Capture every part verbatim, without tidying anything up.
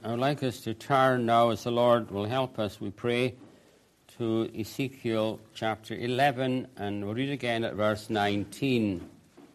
I would like us to turn now, as the Lord will help us, we pray, to Ezekiel chapter eleven, and we'll read again at verse nineteen.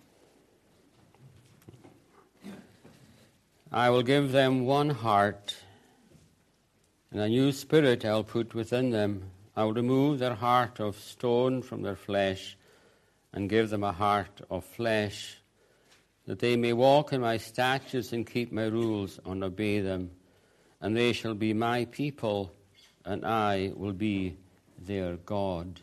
I will give them one heart, and a new spirit I'll put within them. I will remove their heart of stone from their flesh, and give them a heart of flesh, that they may walk in my statutes and keep my rules and obey them. And they shall be my people, and I will be their God.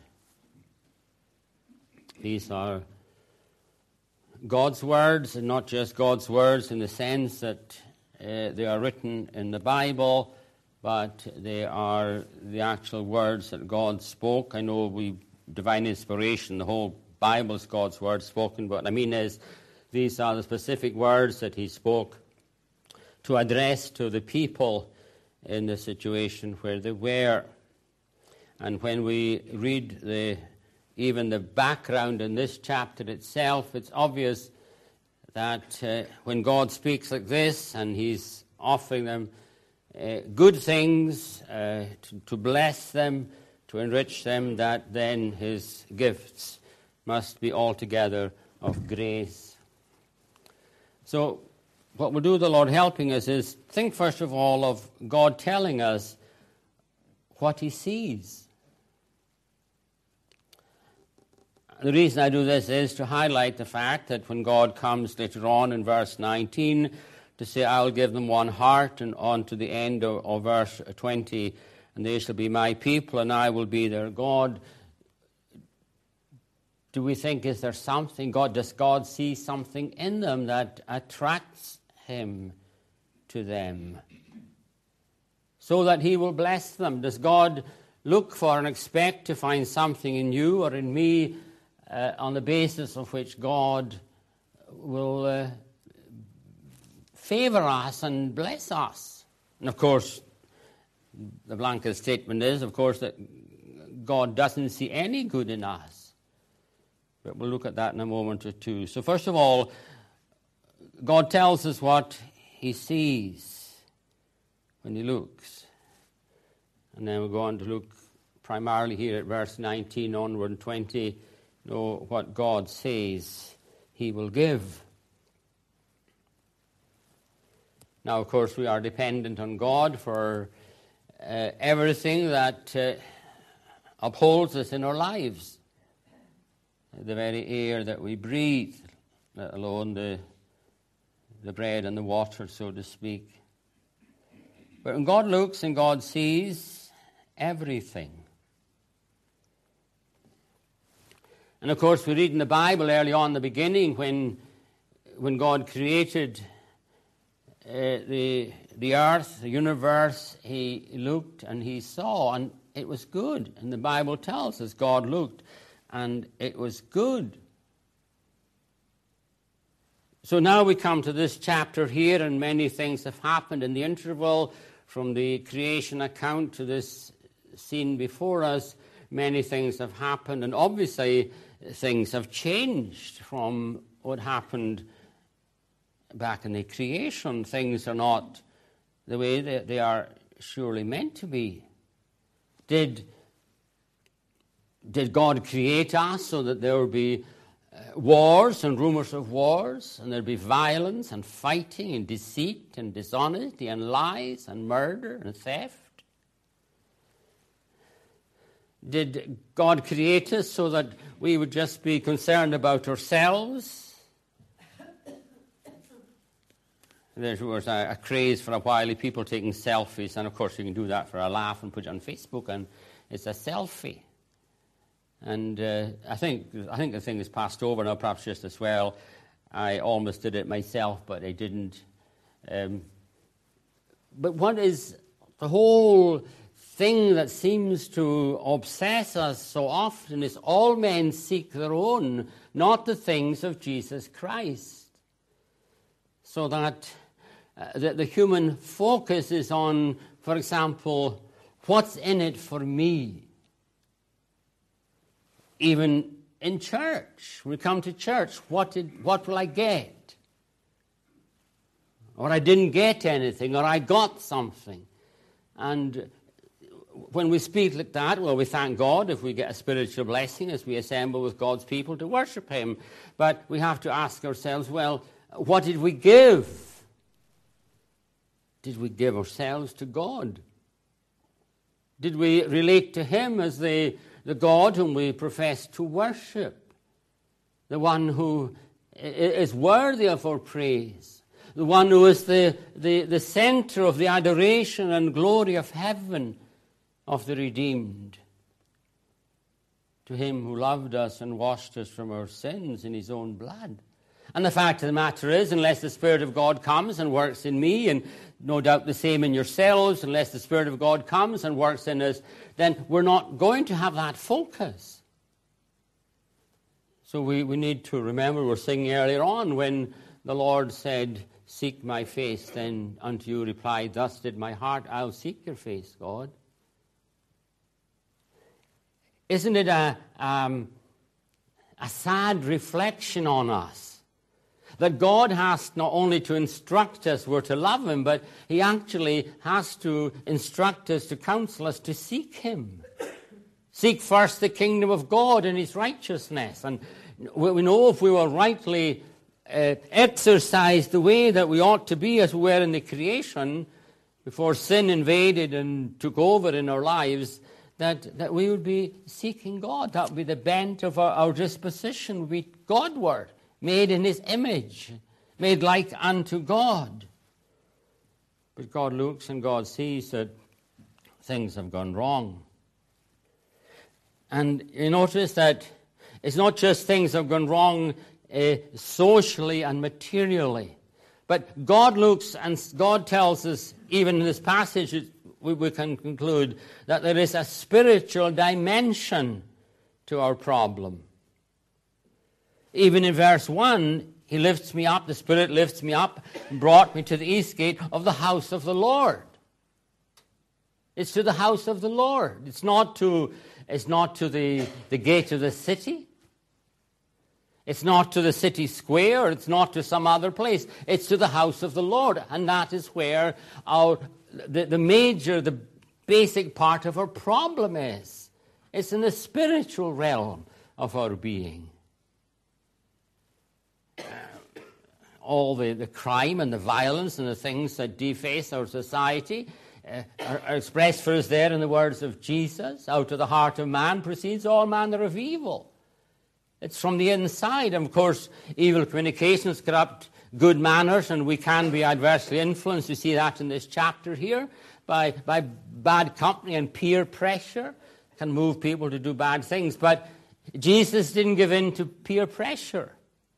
These are God's words, and not just God's words in the sense that uh, they are written in the Bible, but they are the actual words that God spoke. I know we divine inspiration, the whole Bible is God's word spoken, but what I mean is these are the specific words that he spoke to address to the people in the situation where they were. And when we read the even the background in this chapter itself, it's obvious that uh, when God speaks like this and he's offering them uh, good things uh, to, to bless them, to enrich them, that then his gifts must be altogether of grace. So what we'll do, the Lord helping us, is think first of all of God telling us what he sees. The reason I do this is to highlight the fact that when God comes later on in verse nineteen to say, I'll give them one heart, and on to the end of, of verse twenty, and they shall be my people, and I will be their God. Do we think, is there something, God, does God see something in them that attracts him to them so that he will bless them? Does God look for and expect to find something in you or in me uh, on the basis of which God will uh, favor us and bless us? And of course, the blanket statement is, of course, that God doesn't see any good in us. But we'll look at that in a moment or two. So first of all, God tells us what he sees when he looks. And then we'll go on to look primarily here at verse nineteen onward and twenty, know what God says he will give. Now, of course, we are dependent on God for uh, everything that uh, upholds us in our lives. The very air that we breathe, let alone the, the bread and the water, so to speak. But when God looks and God sees everything. And of course, we read in the Bible early on in the beginning when, when God created uh, the, the earth, the universe, he looked and he saw, and it was good. And the Bible tells us God looked and it was good. So now we come to this chapter here, and many things have happened in the interval from the creation account to this scene before us. Many things have happened, and obviously things have changed from what happened back in the creation. Things are not the way they, they are surely meant to be. Did Did God create us so that there would be uh, wars and rumors of wars, and there'd be violence and fighting and deceit and dishonesty and lies and murder and theft? Did God create us so that we would just be concerned about ourselves? There was a, a craze for a while of people taking selfies, and of course you can do that for a laugh and put it on Facebook, and it's a selfie. And uh, I think I think the thing is passed over now, perhaps just as well. I almost did it myself, but I didn't. Um, but what is the whole thing that seems to obsess us so often is all men seek their own, not the things of Jesus Christ. So that uh, the, the human focus is on, for example, what's in it for me? Even in church, we come to church, what did, what will I get? or I didn't get anything, or I got something. And when we speak like that, well, we thank God if we get a spiritual blessing as we assemble with God's people to worship him. But we have to ask ourselves, well, what did we give? Did we give ourselves to God? Did we relate to him as the, the God whom we profess to worship? The one who is worthy of our praise? The one who is the, the, the center of the adoration and glory of heaven, of the redeemed? To him who loved us and washed us from our sins in his own blood. And the fact of the matter is, unless the Spirit of God comes and works in me, and no doubt the same in yourselves, unless the Spirit of God comes and works in us, then we're not going to have that focus. So we, we need to remember, we were singing earlier on, when the Lord said, seek my face, then unto you replied, thus did my heart, I'll seek your face, God. Isn't it a, um, a sad reflection on us that God has not only to instruct us we're to love him, but he actually has to instruct us, to counsel us to seek him. Seek first the kingdom of God and his righteousness. And we know if we will rightly uh, exercise the way that we ought to be as we were in the creation, before sin invaded and took over in our lives, that, that we would be seeking God. That would be the bent of our, our disposition, would be Godward, made in his image, made like unto God. But God looks and God sees that things have gone wrong. And you notice that it's not just things have gone wrong uh, socially and materially, but God looks and God tells us, even in this passage, we, we can conclude that there is a spiritual dimension to our problem. Even in verse one, he lifts me up, the Spirit lifts me up, and brought me to the east gate of the house of the Lord. It's to the house of the Lord. It's not to, it's not to the, the gate of the city. It's not to the city square. It's not to some other place. It's to the house of the Lord. And that is where our the, the major, the basic part of our problem is. It's in the spiritual realm of our being. All the, the crime and the violence and the things that deface our society uh, are, are expressed for us there in the words of Jesus. Out of the heart of man proceeds all manner of evil. It's from the inside. And of course, evil communications corrupt good manners, and we can be adversely influenced. You see that in this chapter here, by, by bad company and peer pressure can move people to do bad things. But Jesus didn't give in to peer pressure.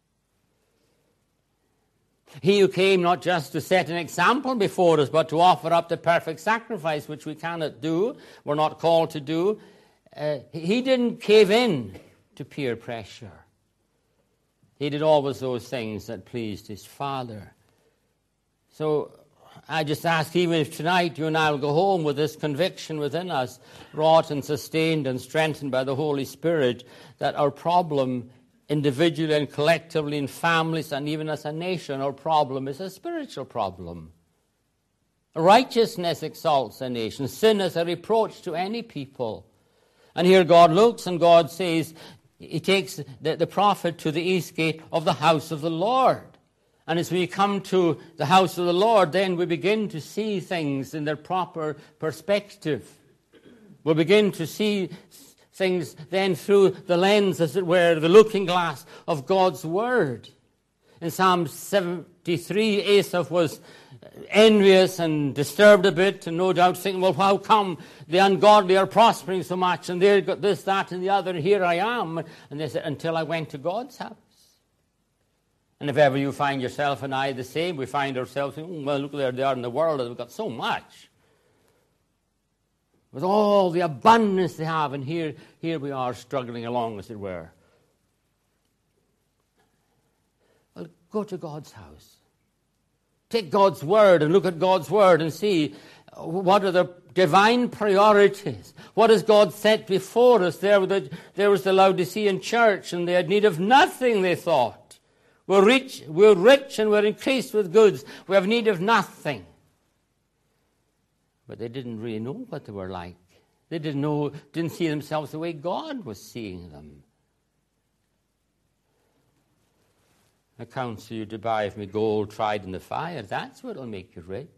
He who came not just to set an example before us, but to offer up the perfect sacrifice, which we cannot do, we're not called to do. Uh, he didn't cave in to peer pressure. He did always those things that pleased his Father. So I just ask, even if tonight you and I will go home with this conviction within us, wrought and sustained and strengthened by the Holy Spirit, that our problem individually and collectively in families and even as a nation, our problem is a spiritual problem. Righteousness exalts a nation. Sin is a reproach to any people. And here God looks and God says, he takes the, the prophet to the east gate of the house of the Lord. And as we come to the house of the Lord, then we begin to see things in their proper perspective. We begin to see things then through the lens, as it were, the looking glass of God's Word. In Psalm seventy-three, Asaph was envious and disturbed a bit, and no doubt thinking, well, how come the ungodly are prospering so much, and they've got this, that, and the other, and here I am. And they said, until I went to God's house. And if ever you find yourself and I the same, we find ourselves thinking, well, look where they are in the world, they've got so much. With all the abundance they have, and here, here we are struggling along, as it were. Well, go to God's house. Take God's Word and look at God's Word and see what are the divine priorities. What has God set before us? There, the, there was the Laodicean church, and they had need of nothing, they thought. We're rich, we're rich and we're increased with goods. We have need of nothing. But they didn't really know what they were like. They didn't know, didn't see themselves the way God was seeing them. I counsel you to buy of me gold tried in the fire. That's what will make you rich.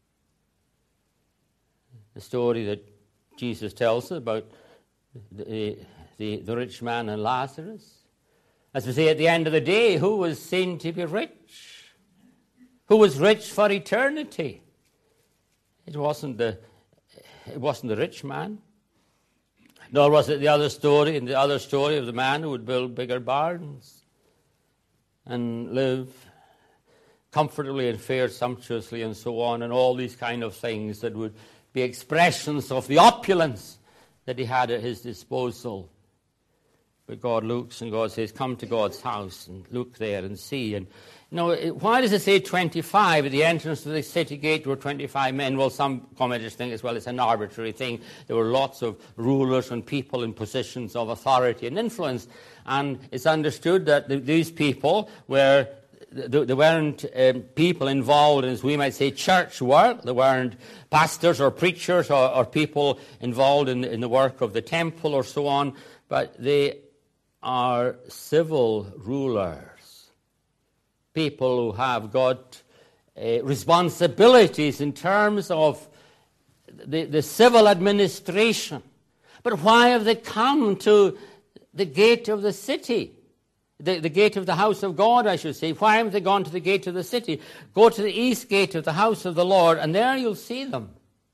The story that Jesus tells us about the, the, the rich man and Lazarus. As we say, at the end of the day, who was seen to be rich? Who was rich for eternity? It wasn't the, it wasn't the rich man. Nor was it the other story, in the other story of the man who would build bigger barns and live comfortably and fare sumptuously and so on, and all these kind of things that would be expressions of the opulence that he had at his disposal. But God looks and God says, come to God's house and look there and see. And you know, why does it say twenty-five? At the entrance to the city gate were twenty-five men. Well, some commentators think as well it's an arbitrary thing. There were lots of rulers and people in positions of authority and influence. And it's understood that the, these people were, they, they weren't um, people involved in, as we might say, church work. They weren't pastors or preachers or, or people involved in, in the work of the temple or so on. But they are civil rulers, people who have got uh, responsibilities in terms of the, the civil administration. But why have they come to the gate of the city? The, the gate of the house of God, I should say. Why haven't they gone to the gate of the city? Go to the east gate of the house of the Lord, and there you'll see them.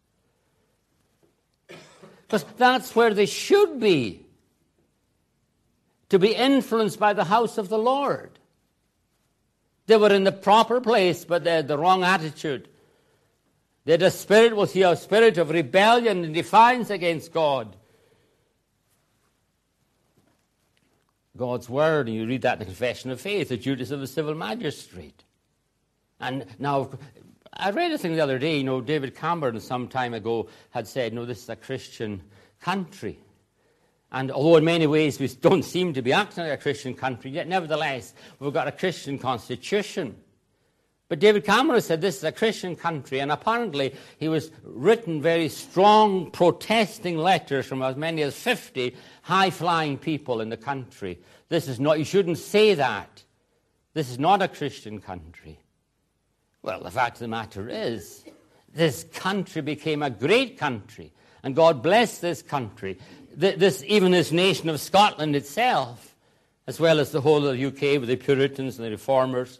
Because that's where they should be, to be influenced by the house of the Lord. They were in the proper place, but they had the wrong attitude. They had a spirit, was here, a spirit of rebellion and defiance against God. God's word, and you read that in the Confession of Faith, the duties of the civil magistrate. And now, I read a thing the other day, you know, David Cameron some time ago had said, no, this is a Christian country. And although in many ways we don't seem to be acting like a Christian country, yet nevertheless we've got a Christian constitution. But David Cameron said this is a Christian country, and apparently he was written very strong protesting letters from as many as fifty high-flying people in the country. This is not, you shouldn't say that. This is not a Christian country. Well, the fact of the matter is, this country became a great country, and God blessed this country. This, even this nation of Scotland itself, as well as the whole of the U K with the Puritans and the Reformers,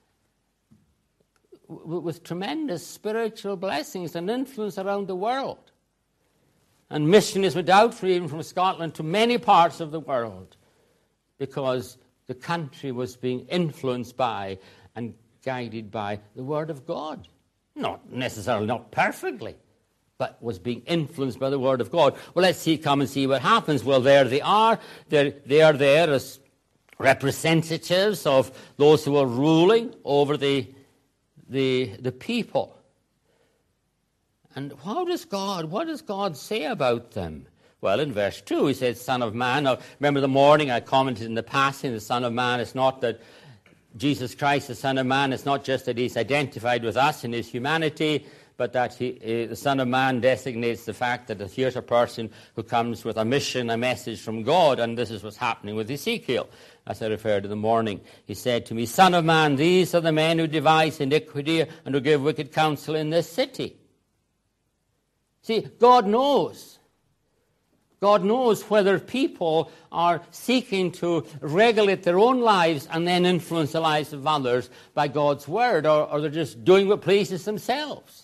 with tremendous spiritual blessings and influence around the world. And missionaries went out from, even from Scotland to many parts of the world because the country was being influenced by and guided by the Word of God. Not necessarily, not perfectly, but was being influenced by the Word of God. Well, let's see, come and see what happens. Well, there they are. They're, they are there as representatives of those who are ruling over the, the, the people. And how does God, what does God say about them? Well, in verse two, he says, Son of Man. Now, remember the morning I commented in the passing, the Son of Man, it's not that Jesus Christ, the Son of Man, it's not just that he's identified with us in his humanity, but that he, uh, the Son of Man designates the fact that here's a person who comes with a mission, a message from God, and this is what's happening with Ezekiel, as I referred to the morning. He said to me, Son of man, these are the men who devise iniquity and who give wicked counsel in this city. See, God knows. God knows whether people are seeking to regulate their own lives and then influence the lives of others by God's word, or, or they're just doing what pleases themselves.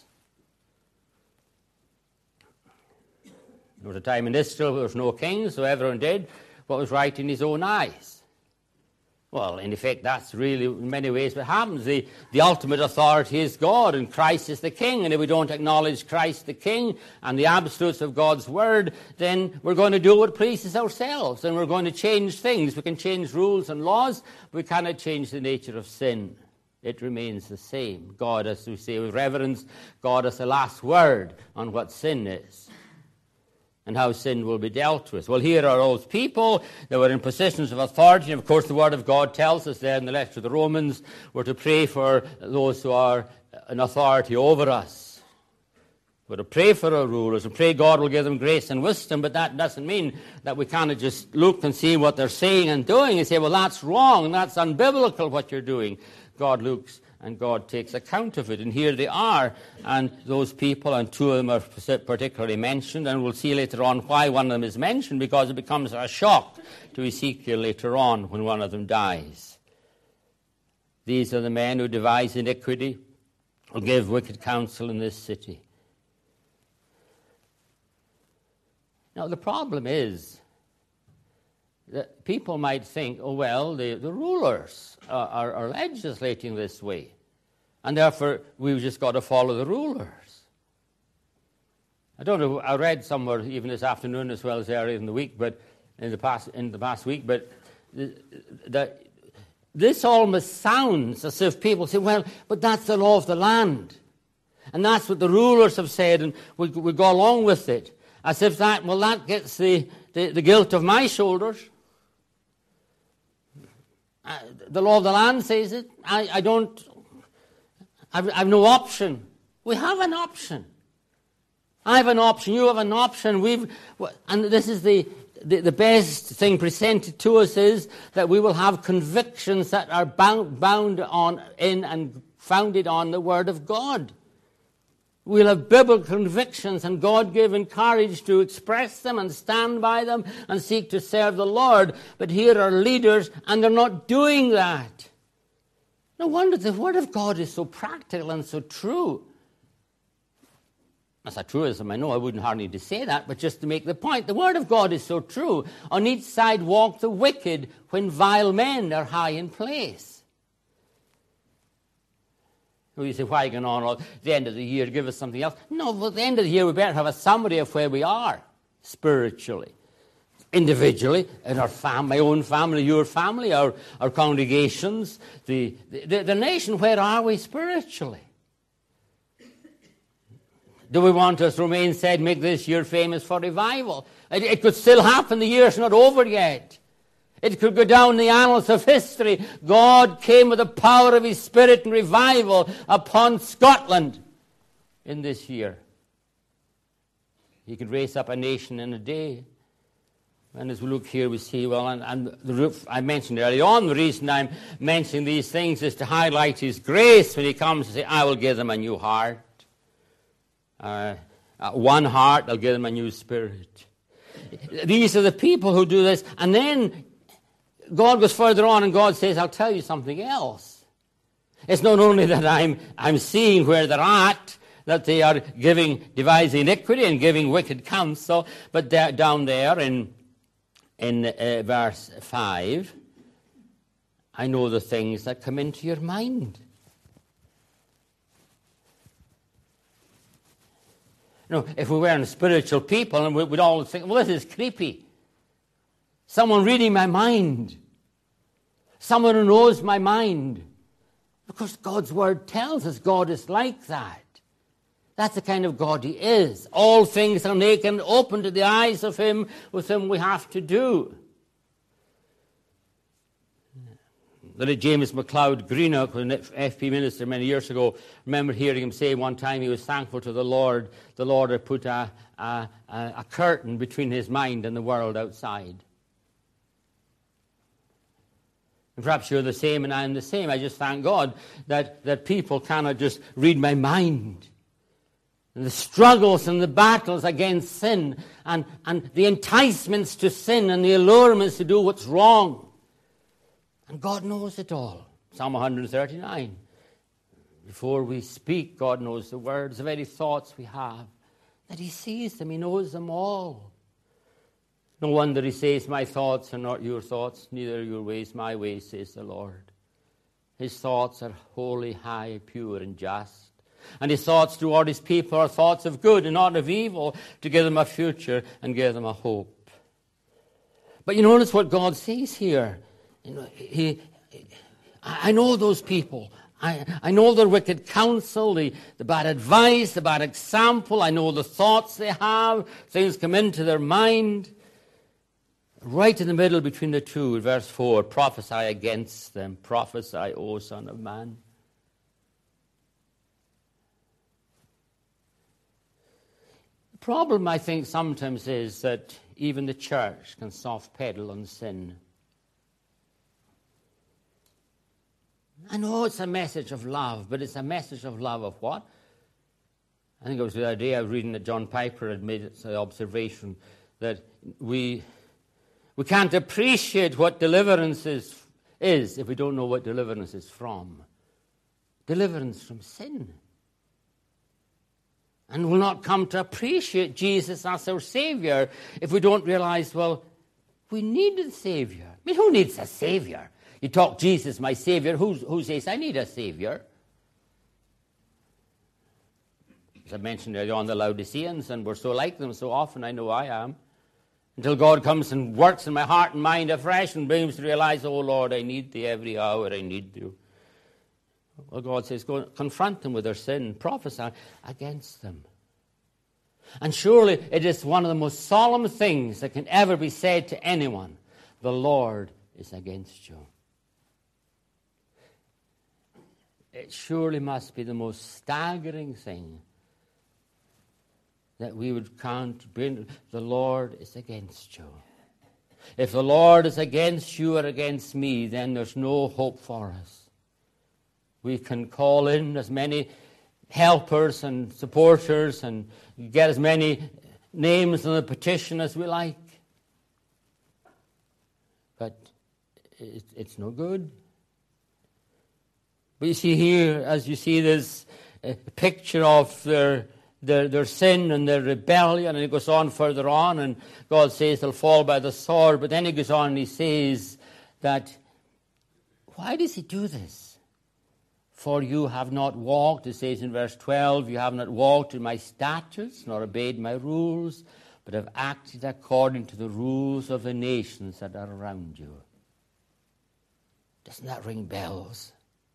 There was a time in Israel where there was no king, so everyone did what was right in his own eyes. Well, in effect, that's really, in many ways, what happens. The, the ultimate authority is God, and Christ is the king. And if we don't acknowledge Christ the king and the absolutes of God's word, then we're going to do what pleases ourselves, and we're going to change things. We can change rules and laws, but we cannot change the nature of sin. It remains the same. God, as we say with reverence, God has the last word on what sin is. and how sin will be dealt with. Well, here are those people that were in positions of authority. And of course, the Word of God tells us there in the letter to the Romans, we're to pray for those who are in authority over us. We're to pray for our rulers and pray God will give them grace and wisdom, but that doesn't mean that we kind of just look and see what they're saying and doing and say, well, that's wrong, that's unbiblical what you're doing. God looks and God takes account of it. And here they are, and those people, and two of them are particularly mentioned, and we'll see later on why one of them is mentioned, because it becomes a shock to Ezekiel later on when one of them dies. These are the men who devise iniquity, who give wicked counsel in this city. Now, the problem is that people might think, oh, well, the, the rulers are, are, are legislating this way, and therefore we've just got to follow the rulers. I don't know, I read somewhere even this afternoon as well as earlier in the week, but in the past in the past week, but the, the, this almost sounds as if people say, well, but that's the law of the land, and that's what the rulers have said, and we, we go along with it. As if that, well, that gets the, the, the guilt of my shoulders. Uh, the law of the land says it. I, I don't, I've, I've no option. We have an option. I have an option. You have an option. We've, and this is the, the, the best thing presented to us is that we will have convictions that are bound, bound on in and founded on the Word of God. We'll have biblical convictions and God-given courage to express them and stand by them and seek to serve the Lord. But here are leaders, and they're not doing that. No wonder the Word of God is so practical and so true. That's a truism, I know I wouldn't hardly need to say that, but just to make the point, the Word of God is so true. On each side walk the wicked when vile men are high in place. You say, why are you going on at the end of the year to give us something else? No, but at the end of the year we better have a summary of where we are spiritually, individually, in our fam- my own family, your family, our, our congregations, the, the, the nation. Where are we spiritually? Do we want, as Romain said, make this year famous for revival? It, it could still happen. The year's not over yet. It could go down the annals of history. God came with the power of His Spirit and revival upon Scotland in this year. He could raise up a nation in a day. And as we look here, we see, well, and, and the roof, I mentioned earlier on, the reason I'm mentioning these things is to highlight His grace when He comes to say, I will give them a new heart. Uh, uh, one heart, I'll give them a new spirit. These are the people who do this. And then God goes further on and God says, I'll tell you something else. It's not only that I'm, I'm seeing where they're at, that they are giving, devising iniquity and giving wicked counsel, but down there in, in uh, verse five, I know the things that come into your mind. You know, if we weren't spiritual people, and we'd all think, well, this is creepy. Someone reading my mind. Someone who knows my mind. Because God's Word tells us God is like that. That's the kind of God He is. All things are naked and open to the eyes of Him with whom we have to do. The late James MacLeod Greenock, an F P minister many years ago, remember hearing him say one time he was thankful to the Lord. The Lord had put a, a, a curtain between his mind and the world outside. And perhaps you're the same and I'm the same. I just thank God that, that people cannot just read my mind. And the struggles and the battles against sin and, and the enticements to sin and the allurements to do what's wrong. And God knows it all. Psalm one thirty-nine. Before we speak, God knows the words, the very thoughts we have. That He sees them, He knows them all. No wonder He says, my thoughts are not your thoughts, neither your ways my ways, says the Lord. His thoughts are holy, high, pure, and just. And His thoughts toward His people are thoughts of good and not of evil, to give them a future and give them a hope. But you notice what God says here. You know, he, I know those people. I, I know their wicked counsel, the, the bad advice, the bad example. I know the thoughts they have. Things come into their mind. Right in the middle between the two, verse four, prophesy against them. Prophesy, O Son of Man. The problem, I think, sometimes is that even the church can soft pedal on sin. I know it's a message of love, but it's a message of love of what? I think it was the other day I was reading that John Piper had made the observation that we we can't appreciate what deliverance is, is if we don't know what deliverance is from. Deliverance from sin. And we'll not come to appreciate Jesus as our Savior if we don't realize, well, we need a Savior. I mean, who needs a Savior? You talk, Jesus, my Savior. Who, who says, I need a Savior? As I mentioned earlier on, the Laodiceans, and we're so like them so often, I know I am. Until God comes and works in my heart and mind afresh and brings me to realize, oh, Lord, I need thee every hour, I need thee. Well, God says, go confront them with their sin, prophesy against them. And surely it is one of the most solemn things that can ever be said to anyone. The Lord is against you. It surely must be the most staggering thing that we would count, the Lord is against you. If the Lord is against you or against me, then there's no hope for us. We can call in as many helpers and supporters and get as many names on the petition as we like. But it's no good. But you see here, as you see this uh, picture of their, their their sin and their rebellion, and it goes on further on, and God says they'll fall by the sword. But then he goes on and he says that, why does he do this? For you have not walked, it says in verse twelve, you have not walked in my statutes, nor obeyed my rules, but have acted according to the rules of the nations that are around you. Doesn't that ring bells?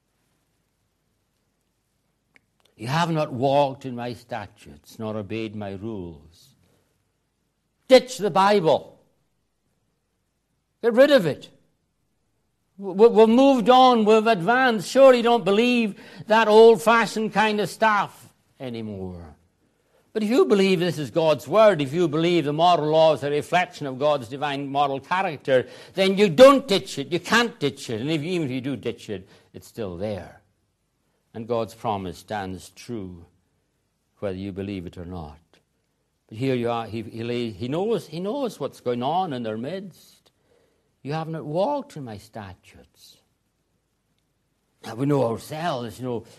You have not walked in my statutes, nor obeyed my rules. Ditch the Bible. Get rid of it. We've moved on, we've advanced. Surely you don't believe that old-fashioned kind of stuff anymore. But if you believe this is God's word, if you believe the moral law is a reflection of God's divine moral character, then you don't ditch it, you can't ditch it. And if, even if you do ditch it, it's still there. And God's promise stands true, whether you believe it or not. But here you are, he, he, he, knows, he knows what's going on in their midst. You have not walked in my statutes. Now we know ourselves, you know,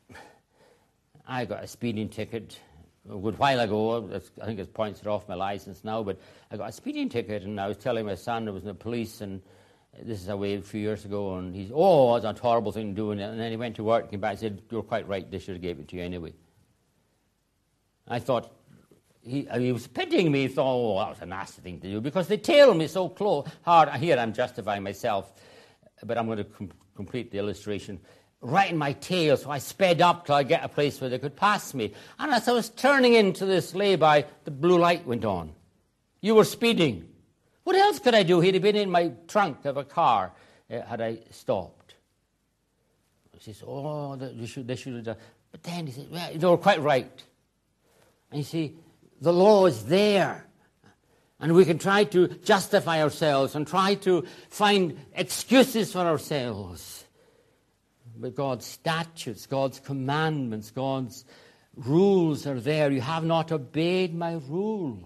I got a speeding ticket a good while ago. I think it's pointed off my license now, but I got a speeding ticket, and I was telling my son I was in the police, and this is away a few years ago, and he's, oh, it's a horrible thing doing it. And then he went to work and came back and said, you're quite right, they should have gave it to you anyway. I thought, he, he was pitying me. He thought, oh, that was a nasty thing to do, because they tailed me so close, hard. Here I'm justifying myself, but I'm going to com- complete the illustration. Right in my tail, so I sped up till I get a place where they could pass me. And as I was turning into this lay-by, the blue light went on. You were speeding. What else could I do? He'd have been in my trunk of a car uh, had I stopped. He says, oh, they should, they should have done. But then he said, well, they were quite right. And you see, the law is there. And we can try to justify ourselves and try to find excuses for ourselves. But God's statutes, God's commandments, God's rules are there. You have not obeyed my rules.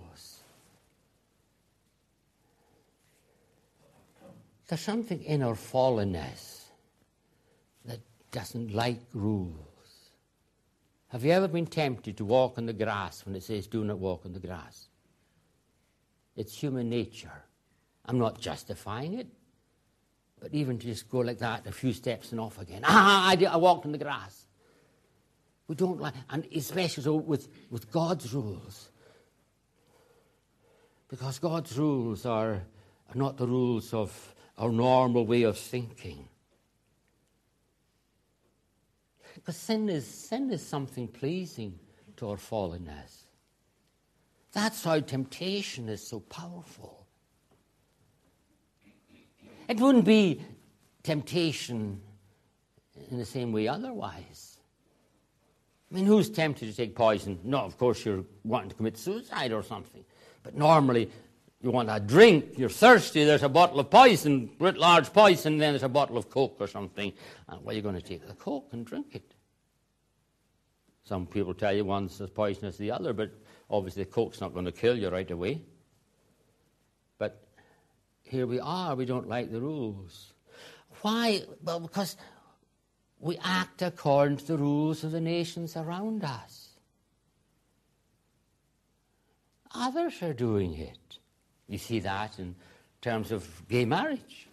There's something in our fallenness that doesn't like rules. Have you ever been tempted to walk on the grass when it says do not walk on the grass? It's human nature. I'm not justifying it. But even to just go like that, a few steps and off again. Ah, I, did, I walked on the grass. We don't like, and especially so with, with God's rules. Because God's rules are, are not the rules of our normal way of thinking. Because sin is, sin is something pleasing to our fallenness. That's why temptation is so powerful. It wouldn't be temptation in the same way otherwise. I mean, who's tempted to take poison? No, of course you're wanting to commit suicide or something. But normally you want a drink, you're thirsty, there's a bottle of poison, writ large poison, then there's a bottle of Coke or something. And well, you're going to take the Coke and drink it. Some people tell you one's as poisonous as the other, but obviously the Coke's not going to kill you right away. But here we are, we don't like the rules. Why? Well, because we act according to the rules of the nations around us. Others are doing it. You see that in terms of gay marriage.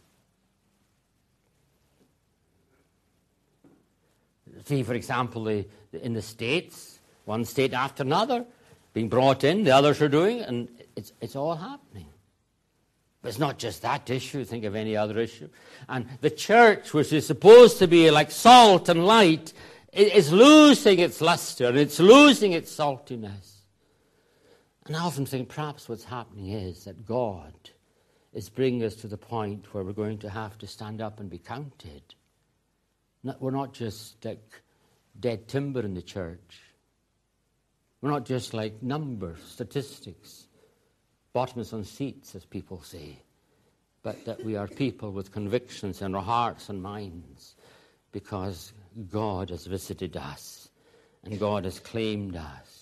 See, for example, the, in the States, one state after another being brought in, the others are doing, and it's, it's all happening. But it's not just that issue. Think of any other issue. And the church, which is supposed to be like salt and light, is losing its luster, and it's losing its saltiness. And I often think perhaps what's happening is that God is bringing us to the point where we're going to have to stand up and be counted. Not, we're not just like dead timber in the church. We're not just like numbers, statistics, bottoms on seats, as people say, but that we are people with convictions in our hearts and minds because God has visited us and God has claimed us.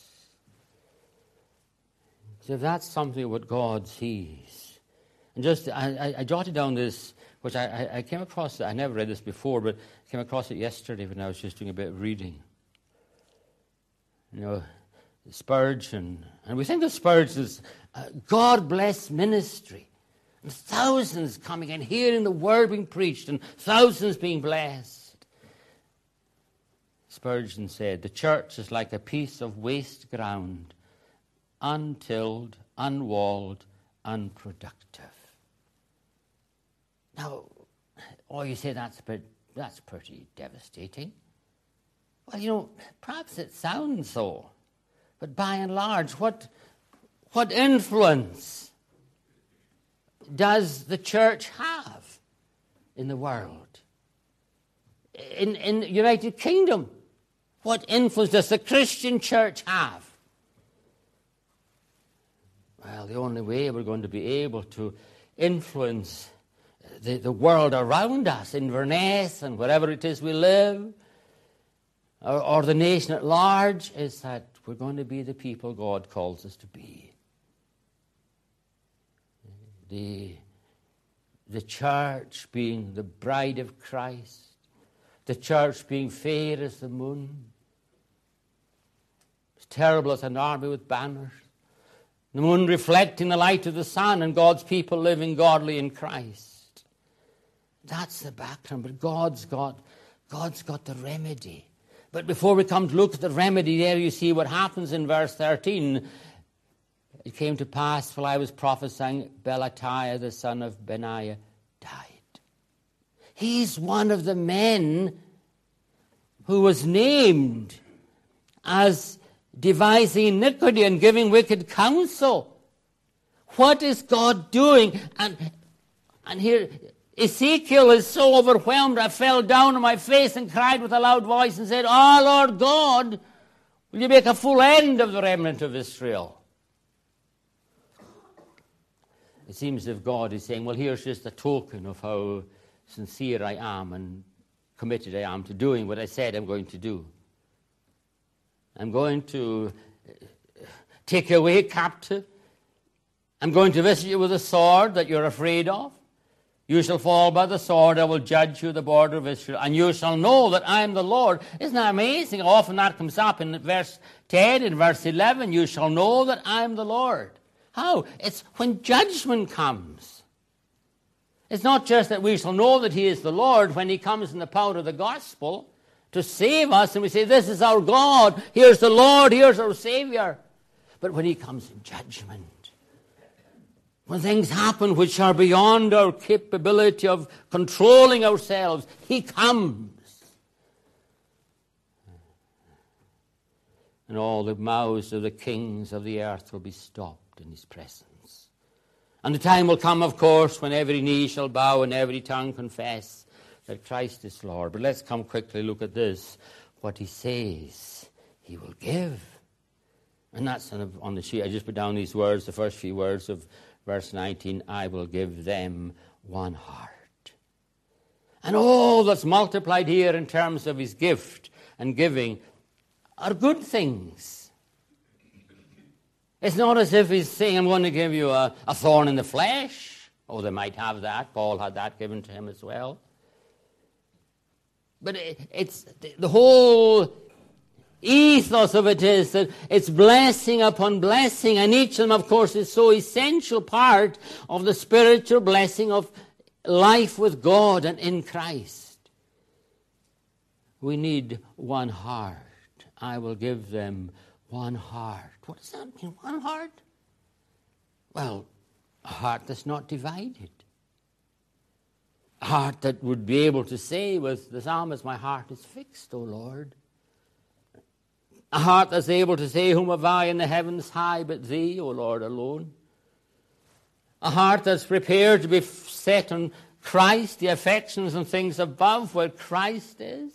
So if that's something what God sees, and just I, I, I jotted down this, which I, I, I came across, I never read this before, but I came across it yesterday when I was just doing a bit of reading. You know, Spurgeon, and we think of Spurgeon's uh, God-blessed ministry, and thousands coming and hearing the word being preached, and thousands being blessed. Spurgeon said, the church is like a piece of waste ground, untilled, unwalled, unproductive. Now, oh, you say that's a bit, that's pretty devastating. Well, you know, perhaps it sounds so, but by and large, what, what influence does the church have in the world? In, in the United Kingdom, what influence does the Christian church have? Well, the only way we're going to be able to influence the, the world around us, Inverness and wherever it is we live, or, or the nation at large, is that we're going to be the people God calls us to be. The, the church being the bride of Christ, the church being fair as the moon, as terrible as an army with banners, the moon reflecting the light of the sun, and God's people living godly in Christ. That's the background, but God's got, God's got the remedy. But before we come to look at the remedy, there you see what happens in verse thirteen. It came to pass while I was prophesying, Belatiah, the son of Benaiah, died. He's one of the men who was named as devising iniquity and giving wicked counsel. What is God doing? And, and here, Ezekiel is so overwhelmed, I fell down on my face and cried with a loud voice and said, "Oh, Lord God, will you make a full end of the remnant of Israel?" It seems as if God is saying, well, here's just a token of how sincere I am and committed I am to doing what I said I'm going to do. I'm going to take you away captive. I'm going to visit you with a sword that you're afraid of. You shall fall by the sword. I will judge you the border of Israel. And you shall know that I am the Lord. Isn't that amazing how often that comes up in verse ten, in verse eleven? You shall know that I am the Lord. How? It's when judgment comes. It's not just that we shall know that he is the Lord when he comes in the power of the gospel to save us, and we say, this is our God, here's the Lord, here's our Savior. But when he comes in judgment, when things happen which are beyond our capability of controlling ourselves, he comes. and all the mouths of the kings of the earth will be stopped in his presence. And the time will come, of course, when every knee shall bow and every tongue confess that Christ is Lord. But let's come quickly look at this. What he says, he will give. And that's on the sheet. I just put down these words, the first few words of verse nineteen. I will give them one heart. And all that's multiplied here in terms of his gift and giving are good things. It's not as if he's saying, I'm going to give you a, a thorn in the flesh. Oh, they might have that. Paul had that given to him as well. But it, it's the whole ethos of it is that it's blessing upon blessing, and each of them, of course, is so essential part of the spiritual blessing of life with God and in Christ. We need one heart. I will give them one heart. What does that mean, one heart? Well, a heart that's not divided. A heart that would be able to say with the psalmist, my heart is fixed, O Lord. A heart that's able to say, whom have I in the heavens high but thee, O Lord, alone. A heart that's prepared to be set on Christ, the affections and things above where Christ is.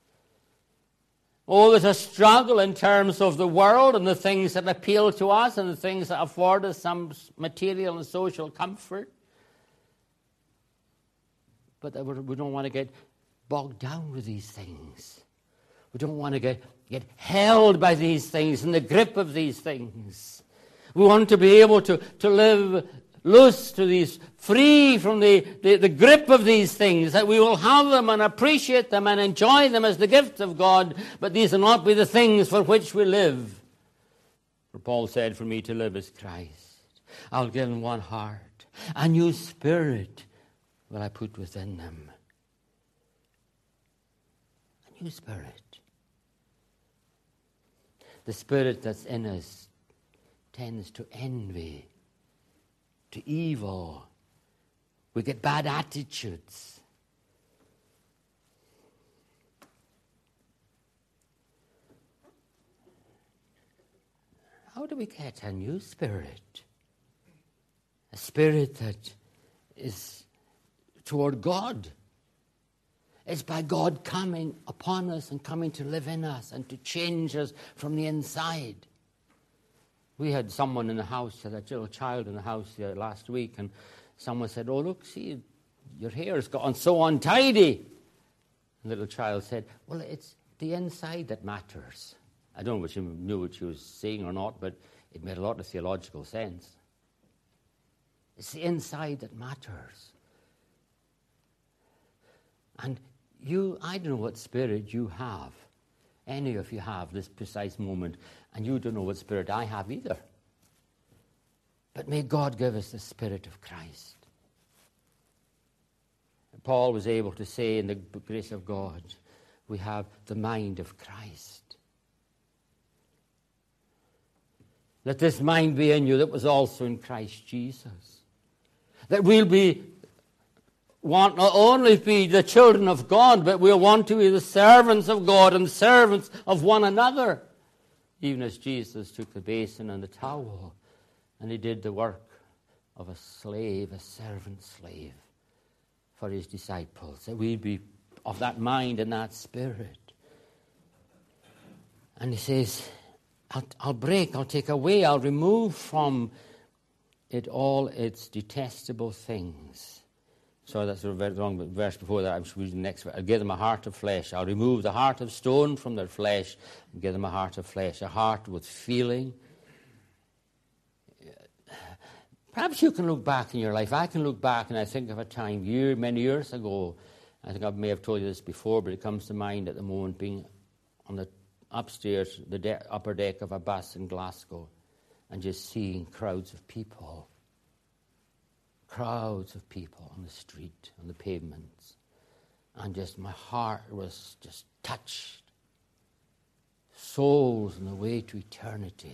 Oh, there's a struggle in terms of the world and the things that appeal to us and the things that afford us some material and social comfort. But we don't want to get bogged down with these things. We don't want to get, get held by these things, in the grip of these things. We want to be able to, to live loose to these, free from the, the, the grip of these things, that we will have them and appreciate them and enjoy them as the gift of God, but these will not be the things for which we live. For Paul said, for me to live is Christ. I'll give them one heart. A new spirit will I put within them. A new spirit. The spirit that's in us tends to envy, to evil. We get bad attitudes. How do we get a new spirit? A spirit that is toward God. It's by God coming upon us and coming to live in us and to change us from the inside. We had someone in the house, had a little child in the house uh, last week, and someone said, oh, look, see, your hair has gotten so untidy. And the little child said, well, it's the inside that matters. I don't know if she knew what she was saying or not, but it made a lot of theological sense. It's the inside that matters. And you, I don't know what spirit you have. Any of you have this precise moment, and you don't know what spirit I have either. But may God give us the spirit of Christ. Paul was able to say in the grace of God, we have the mind of Christ. Let this mind be in you that was also in Christ Jesus. That we'll be want not only be the children of God, but we'll want to be the servants of God and servants of one another. Even as Jesus took the basin and the towel, and he did the work of a slave, a servant slave, for his disciples. That we'd be of that mind and that spirit. And he says, I'll, I'll break, I'll take away, I'll remove from it all its detestable things. Sorry, that's a very wrong verse before that. I'm reading the next verse. I'll give them a heart of flesh. I'll remove the heart of stone from their flesh and give them a heart of flesh, a heart with feeling. Perhaps you can look back in your life. I can look back and I think of a time year, many years ago. I think I may have told you this before, but it comes to mind at the moment, being on the upstairs, the de- upper deck of a bus in Glasgow, and just seeing crowds of people. Crowds of people on the street, on the pavements. And just my heart was just touched. Souls on the way to eternity.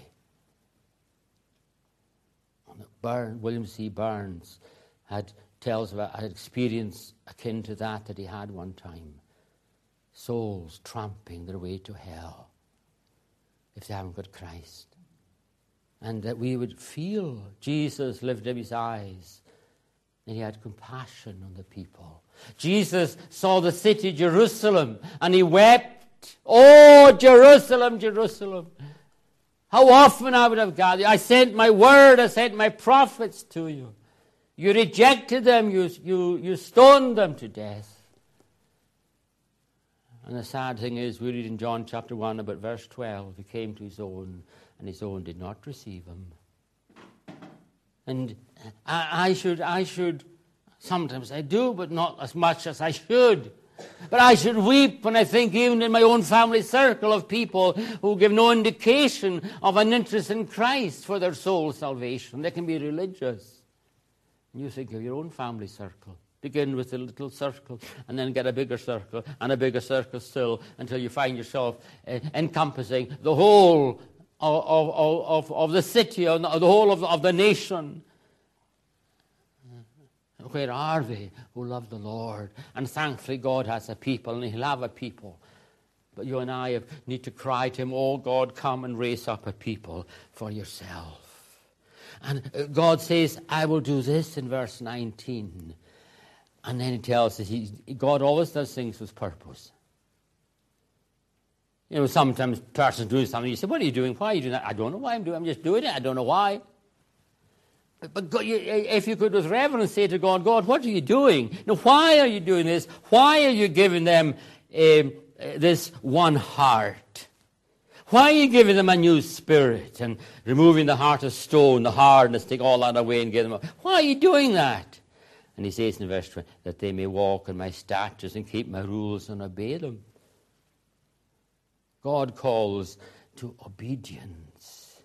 On the Burn, William C. Burns had tells about an experience akin to that that he had one time. Souls tramping their way to hell. if they haven't got Christ. And that we would feel Jesus lifted up his eyes and he had compassion on the people. Jesus saw the city Jerusalem and he wept. Oh, Jerusalem, Jerusalem. How often I would have gathered. I sent my word, I sent my prophets to you. You rejected them, you, you, you stoned them to death. And the sad thing is, we read in John chapter one about verse twelve, he came to his own, and his own did not receive him. And I, I should, I should, sometimes I do, but not as much as I should. But I should weep when I think even in my own family circle of people who give no indication of an interest in Christ for their soul salvation. They can be religious. And you think of your own family circle. Begin with a little circle and then get a bigger circle and a bigger circle still until you find yourself uh, encompassing the whole of, of, of, of the city, or the whole of, of the nation. Where are they who love the Lord? And thankfully God has a people and he'll have a people. But you and I have, need to cry to him, oh God, come and raise up a people for yourself. And God says, I will do this in verse nineteen. And then he tells us, he, God always does things with purpose. You know, sometimes persons do something, you say, what are you doing? Why are you doing that? I don't know why I'm doing it. I'm just doing it. I don't know why. But, but God, you, if you could with reverence say to God, God, what are you doing? Now, why are you doing this? Why are you giving them um, this one heart? Why are you giving them a new spirit and removing the heart of stone, the hardness, take all that away and give them up? Why are you doing that? And he says in verse twenty, that they may walk in my statutes and keep my rules and obey them. God calls to obedience.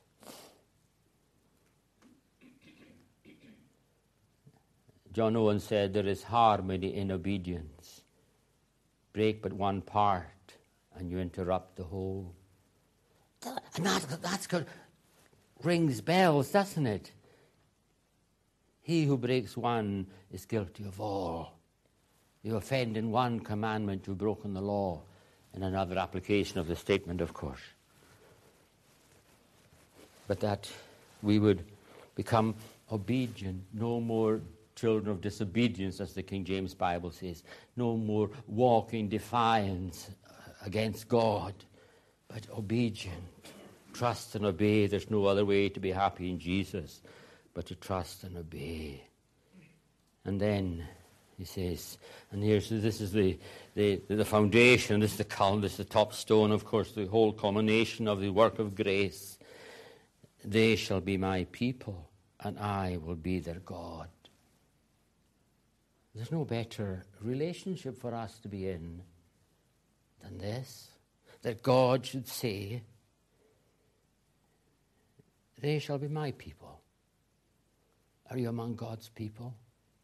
John Owen said, there is harmony in obedience. Break but one part and you interrupt the whole. And that, that's good. Rings bells, doesn't it? He who breaks one is guilty of all. You offend in one commandment, you've broken the law. In another application of the statement, of course. But that we would become obedient, no more children of disobedience, as the King James Bible says, no more walking defiance against God, but obedient. Trust and obey. There's no other way to be happy in Jesus but to trust and obey. And then he says, and here's this is the, the, the foundation, this is the culm, this is the top stone, of course, the whole culmination of the work of grace. They shall be my people, and I will be their God. There's no better relationship for us to be in than this, that God should say, they shall be my people. Are you among God's people?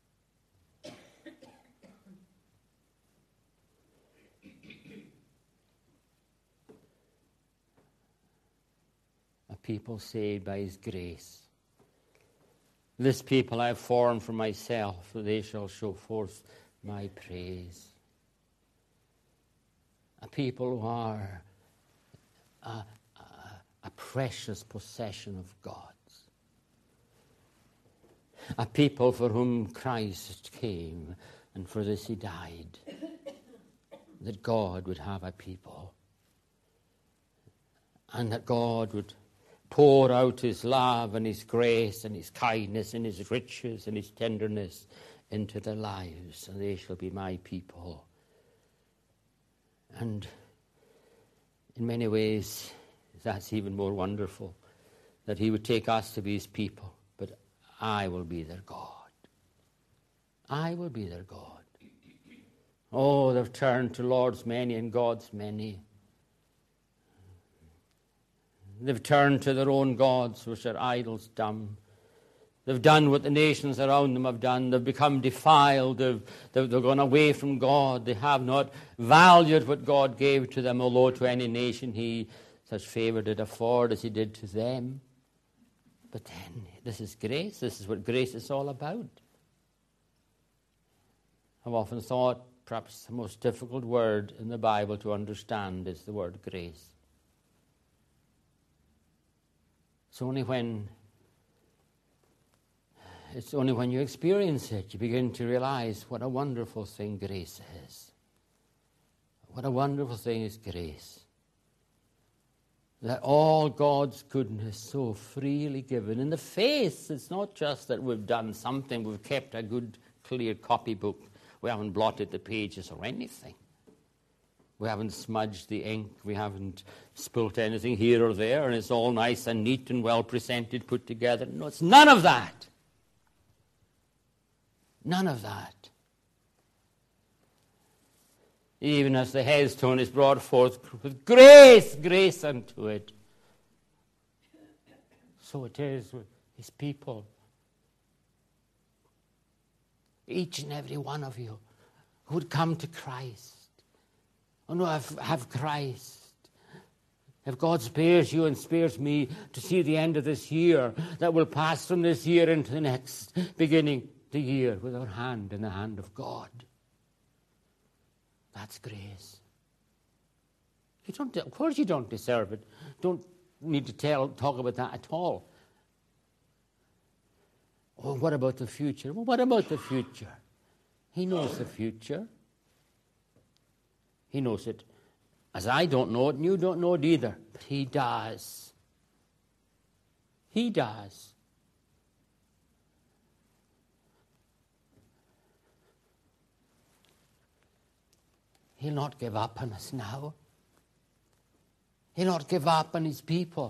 A people saved by his grace. This people I have formed for myself, so they shall show forth my praise. A people who are a, a, a precious possession of God. A people for whom Christ came, and for this he died. That God would have a people. And that God would pour out his love and his grace and his kindness and his riches and his tenderness into their lives. And they shall be my people. And in many ways, that's even more wonderful. That he would take us to be his people. I will be their God. I will be their God. Oh, they've turned to Lord's many and God's many. They've turned to their own gods, which are idols dumb. They've done what the nations around them have done. They've become defiled. They've, they've, they've gone away from God. They have not valued what God gave to them, although to any nation he such favor did afford as he did to them. But then, this is grace. This is what grace is all about. I've often thought perhaps the most difficult word in the Bible to understand is the word grace. It's only when it's only when you experience it you begin to realize what a wonderful thing grace is. What a wonderful thing is grace. That all God's goodness so freely given in the face. It's not just that we've done something, we've kept a good, clear copybook. We haven't blotted the pages or anything. We haven't smudged the ink. We haven't spilt anything here or there, and it's all nice and neat and well presented, put together. No, it's none of that. None of that. Even as the headstone is brought forth with grace, grace unto it. So it is with his people. Each and every one of you who would come to Christ. Oh no, have, have Christ. If God spares you and spares me to see the end of this year, that will pass from this year into the next, beginning the year with our hand in the hand of God. That's grace. You don't, of course you don't deserve it. Don't need to tell, talk about that at all. Oh, what about the future? Well, what about the future? He knows the future. He knows it as I don't know it, and you don't know it either. But he does. He does. He'll not give up on us now. He'll not give up on his people.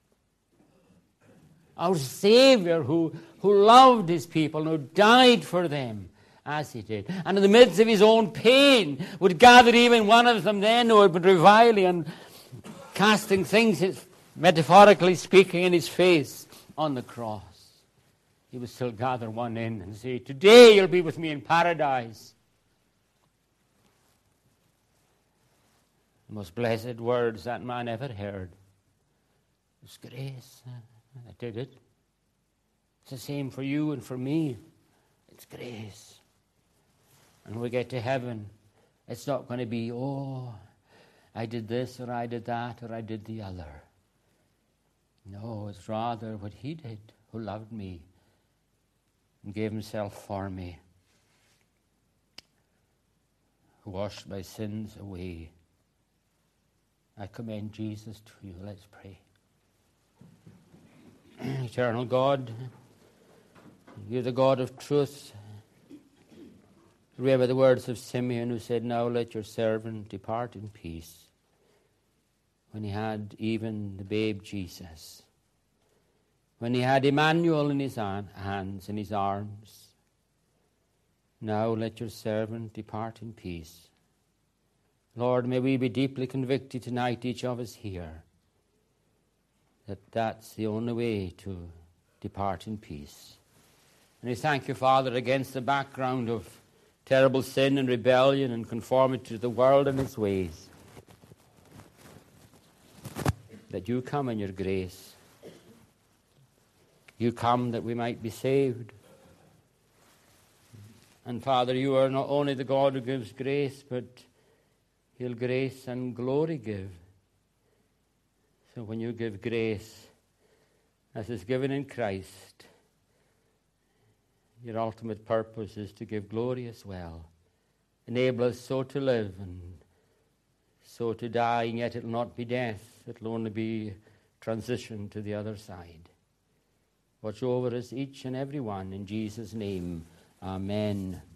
Our Savior who, who loved his people and who died for them as he did. And in the midst of his own pain would gather even one of them then who had been reviling and casting things, metaphorically speaking, in his face on the cross. He would still gather one in and say, today you'll be with me in paradise. The most blessed words that man ever heard. It's grace. I did it. It's the same for you and for me. It's grace. And when we get to heaven, it's not going to be, oh, I did this or I did that or I did the other. No, it's rather what he did, who loved me and gave himself for me, who washed my sins away. I commend Jesus to you. Let's pray. Eternal God, you're the God of truth. Remember the words of Simeon who said, now let your servant depart in peace. When he had even the babe Jesus. When he had Emmanuel in his hands, in his arms. Now let your servant depart in peace. Lord, may we be deeply convicted tonight, each of us here, that that's the only way to depart in peace. And we thank you, Father, against the background of terrible sin and rebellion and conformity to the world and its ways, that you come in your grace. You come that we might be saved. And Father, you are not only the God who gives grace, but he'll grace and glory give. So when you give grace, as is given in Christ, your ultimate purpose is to give glory as well. Enable us so to live and so to die, and yet it will not be death. It will only be transition to the other side. Watch over us, each and every one, in Jesus' name. Amen.